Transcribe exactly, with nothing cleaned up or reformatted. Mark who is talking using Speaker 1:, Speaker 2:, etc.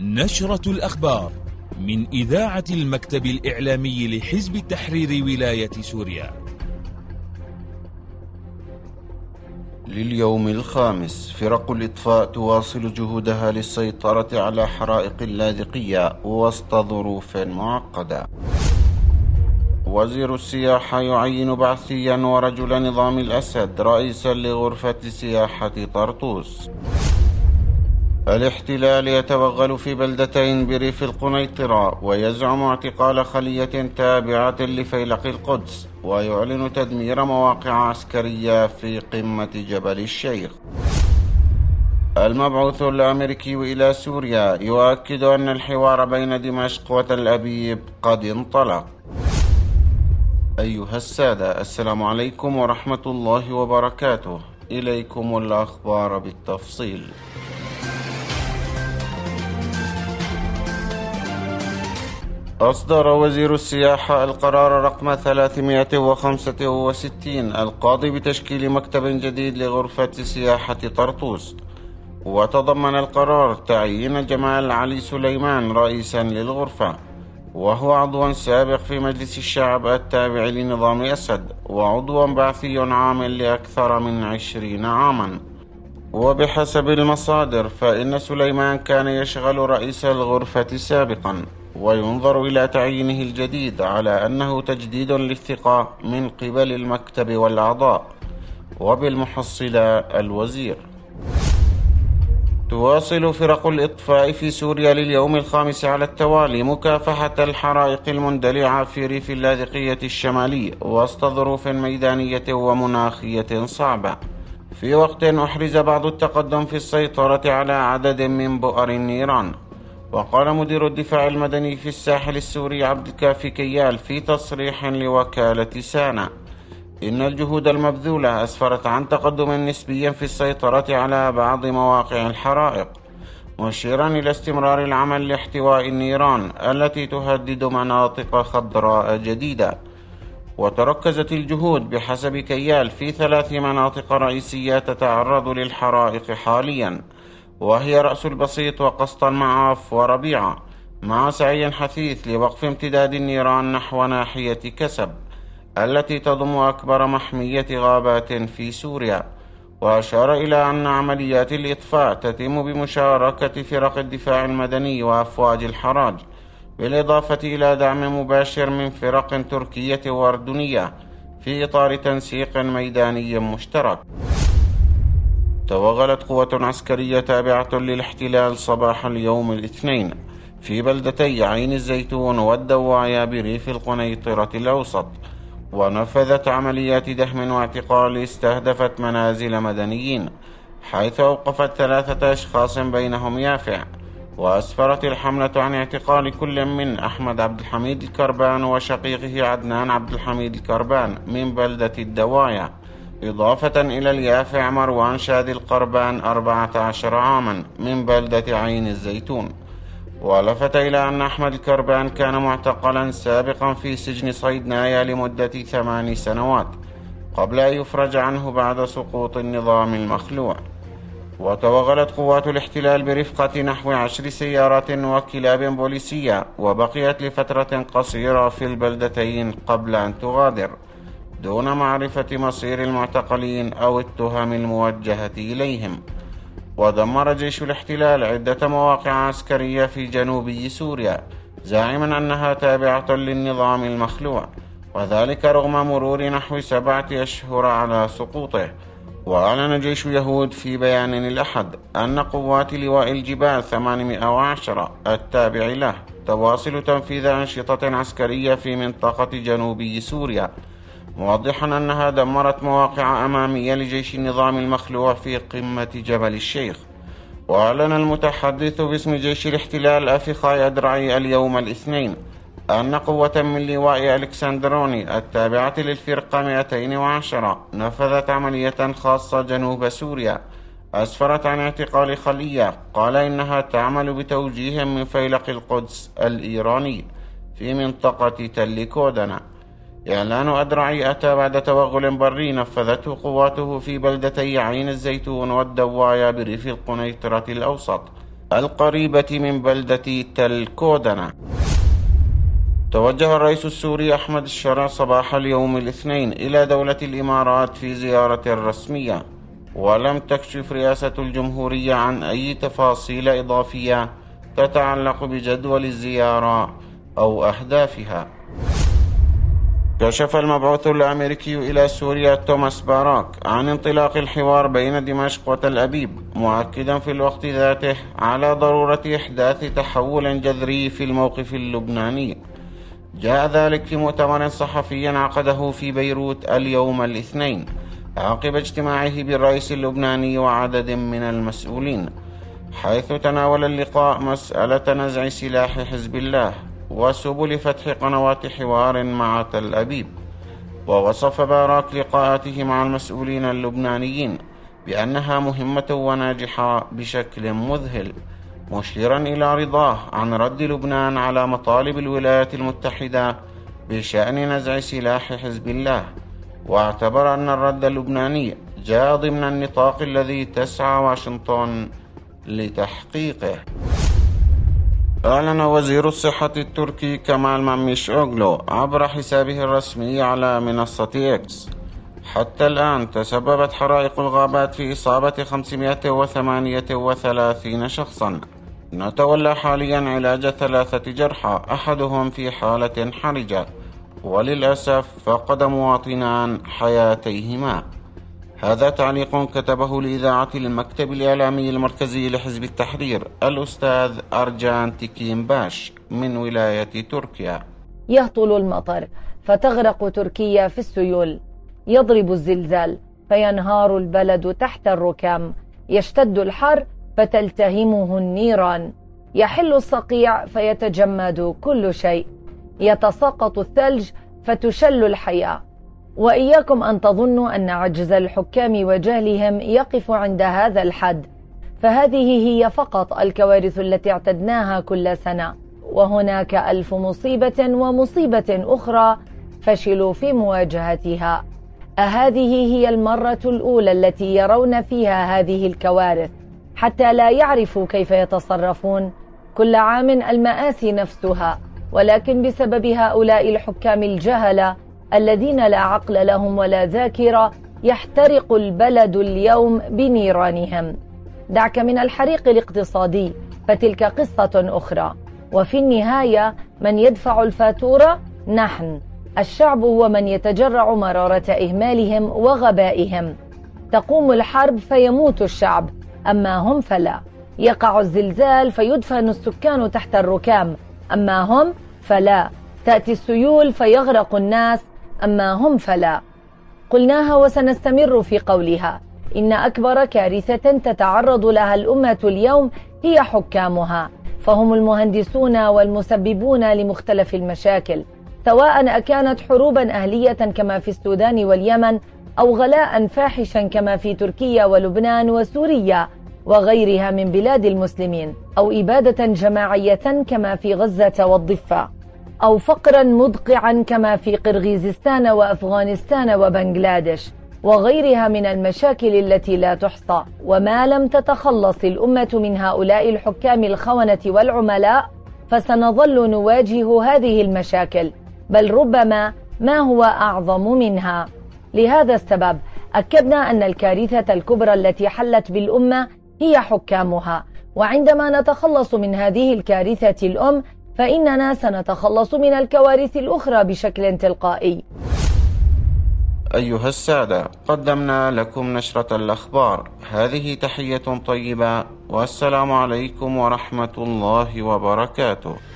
Speaker 1: نشرة الأخبار من إذاعة المكتب الإعلامي لحزب التحرير ولاية سوريا.
Speaker 2: لليوم الخامس، فرق الإطفاء تواصل جهودها للسيطرة على حرائق اللاذقية وسط ظروف معقدة. وزير السياحة يعين بعثيا ورجل نظام الأسد رئيسا لغرفة سياحة طرطوس. الاحتلال يتوغل في بلدتين بريف القنيطرة ويزعم اعتقال خلية تابعة لفيلق القدس، ويعلن تدمير مواقع عسكرية في قمة جبل الشيخ. المبعوث الأمريكي إلى سوريا يؤكد أن الحوار بين دمشق وتل أبيب قد انطلق. أيها السادة، السلام عليكم ورحمة الله وبركاته. إليكم الأخبار بالتفصيل. أصدر وزير السياحة القرار رقم ثلاثمائة وخمسة وستين القاضي بتشكيل مكتب جديد لغرفة سياحة طرطوس، وتضمن القرار تعيين جمال علي سليمان رئيسا للغرفة، وهو عضو سابق في مجلس الشعب التابع لنظام أسد وعضو بعثي عامل لأكثر من عشرين عاما. وبحسب المصادر فإن سليمان كان يشغل رئيس الغرفة سابقا، وينظر إلى تعيينه الجديد على أنه تجديد للثقة من قبل المكتب والأعضاء. وبالمحصلة الوزير. تواصل فرق الإطفاء في سوريا لليوم الخامس على التوالي مكافحة الحرائق المندلعة في ريف اللاذقية الشمالي وسط ظروف ميدانية ومناخية صعبة، في وقت أحرز بعض التقدم في السيطرة على عدد من بؤر النيران. وقال مدير الدفاع المدني في الساحل السوري عبد الكافي كيال في تصريح لوكالة سانا إن الجهود المبذولة أسفرت عن تقدم نسبي في السيطرة على بعض مواقع الحرائق، مشيرا إلى استمرار العمل لاحتواء النيران التي تهدد مناطق خضراء جديدة. وتركزت الجهود بحسب كيال في ثلاث مناطق رئيسية تتعرض للحرائق حاليا، وهي رأس البسيط وقسط المعاف وربيعة، مع سعي حثيث لوقف امتداد النيران نحو ناحية كسب التي تضم أكبر محمية غابات في سوريا. وأشار إلى أن عمليات الإطفاء تتم بمشاركة فرق الدفاع المدني وأفواج الحراج، بالإضافة إلى دعم مباشر من فرق تركية وأردنية في إطار تنسيق ميداني مشترك. توغلت قوة عسكرية تابعة للاحتلال صباح اليوم الاثنين في بلدتي عين الزيتون والدواعية بريف القنيطرة الأوسط، ونفذت عمليات دهم واعتقال استهدفت منازل مدنيين، حيث أوقفت ثلاثة أشخاص بينهم يافع. وأسفرت الحملة عن اعتقال كل من أحمد عبد الحميد الكربان وشقيقه عدنان عبد الحميد الكربان من بلدة الدواعية، إضافة إلى اليافع مروان شادي القربان أربعة عشر عاما من بلدة عين الزيتون. ولفت إلى أن أحمد الكربان كان معتقلا سابقا في سجن صيدنايا لمدة ثمان سنوات قبل أن يفرج عنه بعد سقوط النظام المخلوع. وتوغلت قوات الاحتلال برفقة نحو عشر سيارات وكلاب بوليسية، وبقيت لفترة قصيرة في البلدتين قبل أن تغادر دون معرفة مصير المعتقلين أو التهم الموجهة إليهم. ودمر جيش الاحتلال عدة مواقع عسكرية في جنوبي سوريا، زاعما أنها تابعة للنظام المخلوع، وذلك رغم مرور نحو سبعة أشهر على سقوطه. وأعلن جيش يهود في بيان الأحد أن قوات لواء الجبال ثمانمائة وعشرة التابع له تواصل تنفيذ أنشطة عسكرية في منطقة جنوبي سوريا، موضحا أنها دمرت مواقع أمامية لجيش النظام المخلوع في قمة جبل الشيخ. وأعلن المتحدث باسم جيش الاحتلال أفيخاي أدرعي اليوم الاثنين أن قوة من لواء ألكسندروني التابعة للفرقة مئتين وعشرة نفذت عملية خاصة جنوب سوريا أسفرت عن اعتقال خلية قال إنها تعمل بتوجيه من فيلق القدس الإيراني في منطقة تل كودنة. إعلان أدرعي أتى بعد توغل بري نفذته قواته في بلدتي عين الزيتون والدواعية بريف القنيطرة الأوسط القريبة من بلدة تل كودنة. توجه الرئيس السوري أحمد الشرع صباح اليوم الاثنين إلى دولة الإمارات في زيارة رسمية، ولم تكشف رئاسة الجمهورية عن أي تفاصيل إضافية تتعلق بجدول الزيارة أو أهدافها. كشف المبعوث الأمريكي إلى سوريا توماس باراك عن انطلاق الحوار بين دمشق وتل أبيب، مؤكدا في الوقت ذاته على ضرورة إحداث تحول جذري في الموقف اللبناني. جاء ذلك في مؤتمر صحفي عقده في بيروت اليوم الاثنين عقب اجتماعه بالرئيس اللبناني وعدد من المسؤولين، حيث تناول اللقاء مسألة نزع سلاح حزب الله وسبل فتح قنوات حوار مع تل أبيب. ووصف باراك لقاءاته مع المسؤولين اللبنانيين بأنها مهمة وناجحة بشكل مذهل، مشيرا إلى رضاه عن رد لبنان على مطالب الولايات المتحدة بشأن نزع سلاح حزب الله، واعتبر أن الرد اللبناني جاء ضمن النطاق الذي تسعى واشنطن لتحقيقه. أعلن وزير الصحة التركي كمال ماميشوغلو عبر حسابه الرسمي على منصة إكس: حتى الآن تسببت حرائق الغابات في إصابة خمسمائة وثمانية وثلاثين شخصا. نتولى حاليا علاج ثلاثة جرحى، أحدهم في حالة حرجة، وللأسف فقد مواطنان حياتيهما. هذا تعليق كتبه لإذاعة المكتب الإعلامي المركزي لحزب التحرير الأستاذ أرجان تكيمباش من ولاية تركيا.
Speaker 3: يهطل المطر فتغرق تركيا في السيول، يضرب الزلزال فينهار البلد تحت الركام، يشتد الحر فتلتهمه النيران، يحل الصقيع فيتجمد كل شيء، يتساقط الثلج فتشل الحياة. وإياكم أن تظنوا أن عجز الحكام وجهلهم يقف عند هذا الحد، فهذه هي فقط الكوارث التي اعتدناها كل سنة، وهناك ألف مصيبة ومصيبة أخرى فشلوا في مواجهتها. أهذه هي المرة الأولى التي يرون فيها هذه الكوارث حتى لا يعرفوا كيف يتصرفون؟ كل عام المآسي نفسها، ولكن بسبب هؤلاء الحكام الجهلة الذين لا عقل لهم ولا ذاكرة يحترق البلد اليوم بنيرانهم. دعك من الحريق الاقتصادي، فتلك قصة أخرى، وفي النهاية من يدفع الفاتورة نحن الشعب، هو من يتجرع مرارة إهمالهم وغبائهم. تقوم الحرب فيموت الشعب، أما هم فلا. يقع الزلزال فيدفن السكان تحت الركام، أما هم فلا. تأتي السيول فيغرق الناس، أما هم فلا. قلناها وسنستمر في قولها: إن أكبر كارثة تتعرض لها الأمة اليوم هي حكامها، فهم المهندسون والمسببون لمختلف المشاكل، سواء أكانت حروبا أهلية كما في السودان واليمن، أو غلاء فاحشا كما في تركيا ولبنان وسوريا وغيرها من بلاد المسلمين، أو إبادة جماعية كما في غزة والضفة، أو فقرا مدقعا كما في قرغيزستان وأفغانستان وبنغلاديش وغيرها من المشاكل التي لا تحصى. وما لم تتخلص الأمة من هؤلاء الحكام الخونة والعملاء فسنظل نواجه هذه المشاكل، بل ربما ما هو أعظم منها. لهذا السبب أكدنا أن الكارثة الكبرى التي حلت بالأمة هي حكامها، وعندما نتخلص من هذه الكارثة الأم فإننا سنتخلص من الكوارث الأخرى بشكل تلقائي.
Speaker 2: أيها السادة، قدمنا لكم نشرة الأخبار، هذه تحية طيبة، والسلام عليكم ورحمة الله وبركاته.